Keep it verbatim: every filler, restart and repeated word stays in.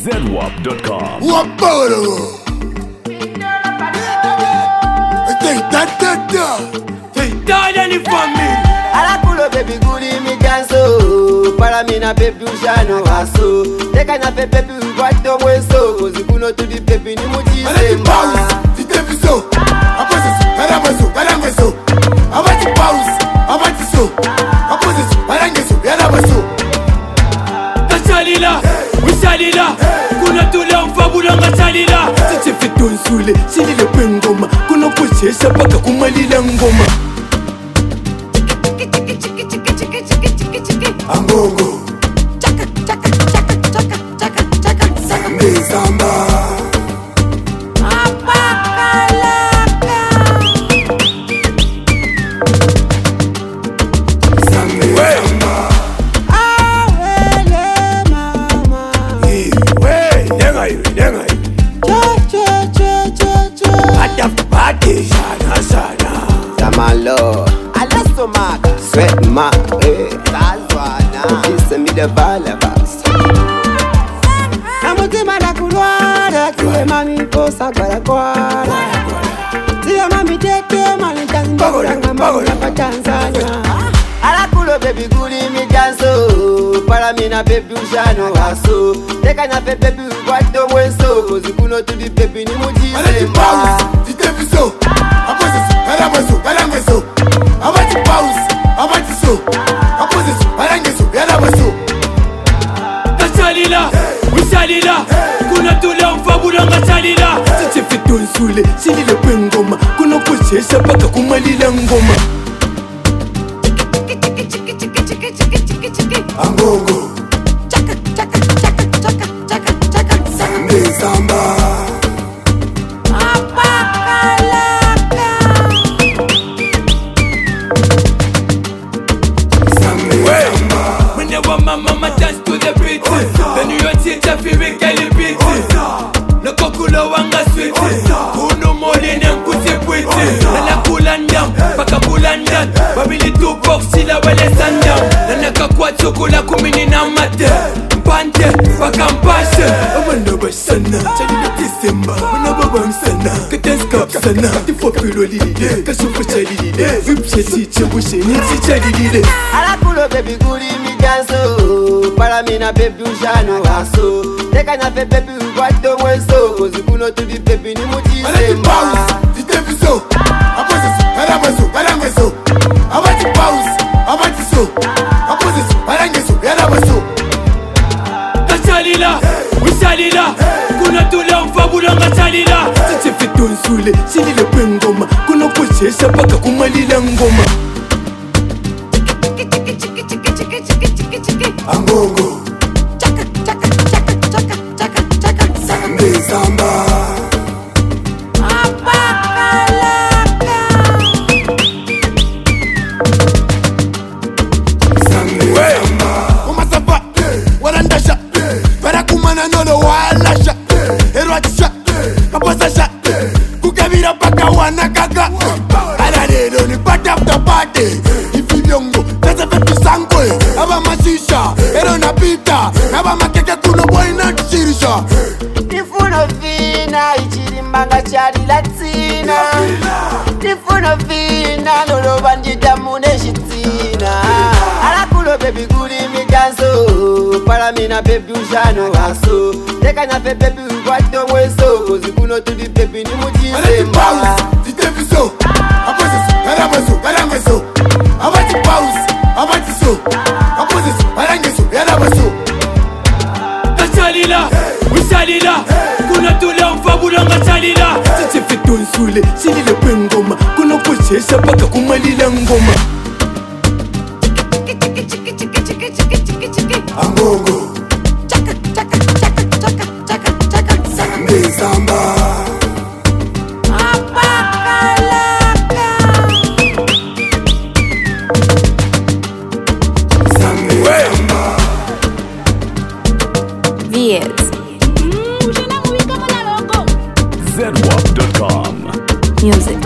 zedwap dot com. Waporo. Take that, that, that. Take that any for me. Alakulo baby guri mi janso. Para mi na baby ushano haso. Teka na pepe pi wato mweso. Kozi kuno tu di baby ni muji sema. Ti tevi so. Apose so. Parangwe so. Parangwe so. Abati pause. Abati so. Apose so. Parangwe so. Yaraba so. Kachalila. Wishalila. Kuna tula mfabula ngachalila. Tiche fito nsule. Silile pengoma. Kuna kuchesha paka kumalila ngoma. Angongo. Chaka, chaka, chaka, chaka, chaka, chaka, Zambe zamba. Apakalaka. Zambe zamba. Awele mama. Hey, wey, nenga iwe, nenga iwe. Cho, cho, cho, cho, cho. Ata pate sana sana. Tamalo. Alasto maka. Sweat ma. Eh. Kazwana. Kisa mi de vala bas. Namutima na kulwara. Kiwe mami posa kwa kwara. Tiya mami teke mali tanzanga mami pa Tanzania. Alakulo baby guri mi janso. Para mi na baby ushano haso. Teka na pepe pi wato mweso. Kozi kuno tu di baby ni muji Abati sema. pause. Ti tevi so. Apose so. Parangwe so. Parangwe so. Abati pause. Abati so. Apose so. Parangwe so. Yaraba so. Kachalila. Wishalila. Kuna tula mfabula ngachalila. Tiche fito nsule. Silile pengoma. Kuna kuchesha paka kumalila ngoma. Angongo. Chaka, chaka, chaka, chaka, chaka, chaka, Zambe zamba. Apakalaka. Zambe zamba. When you want my mama dance to the beat. Then you teach a few week and beat. No kokula wanga sweet. Uno mole ne mkuti pwiti. Nana kulandam, paka bulandan. Babili two box sila wale sandam. Nana kakwa chokula kumini na mate. Mpante, paka mpashe. Amanda bashana, chali na December. Muna baba msana, katenska sana. Tifo pilo lile, kashufu chali lile. Vipshe tiche bushe, niti chali lile. Alakulo baby guri mi janso. Para mi na baby ushano haso. Teka na pepe pi wato mweso. Kozi kuno tu di baby ni muji Abati sema. pause. Ti tevi so. Apose so. Parangwe so. Parangwe so. Abati pause. Abati so. Apose so. Parangwe so. Yaraba so. Kachalila, wishalila. Kuna tula mfabula ngachalila. Tiche fito nsule, silile pengoma. Kuna kuchesha paka kumalila ngoma. Angongo. Chaka, chaka, chaka, chaka, chaka, chaka, Zambe zamba. Apakalaka. Zambe zamba. Umasapa. Warandasha. Parakumana nolo walasha. Erwatisha. Kaposasha. Kukabira paka wanakaka. Ararero ni part of the party. Ifiliongo. Pesa pepi sangwe. Aba masisha. Ero na pita. Aba makeke kuno boy na chirisha. Tifuno vina ichirimbanga chari latina. Tifuno vina lolo bandita mune shitina. Alakulo baby guri mi janso. Para mi na baby ushano haso. Teka na pepe pi wato mweso. Kozi kuno tu di baby ni muji Abati sema. pause. Ti tevi so. Apose so. Parangwe so. Parangwe so. Abati pause. Abati so. Apose so. Parangwe so. Yaraba so. Kachalila, wishalila. Kuna tula mfabula ngachalila. Tiche fito nsule, silile pengoma. Kuna kuchesha paka kumalila ngoma. Angongo. Chaka, chaka, chaka, chaka, chaka, chaka, Zambe zamba. Apakalaka. Zambe zamba. Viet. zedwap dot com. Music.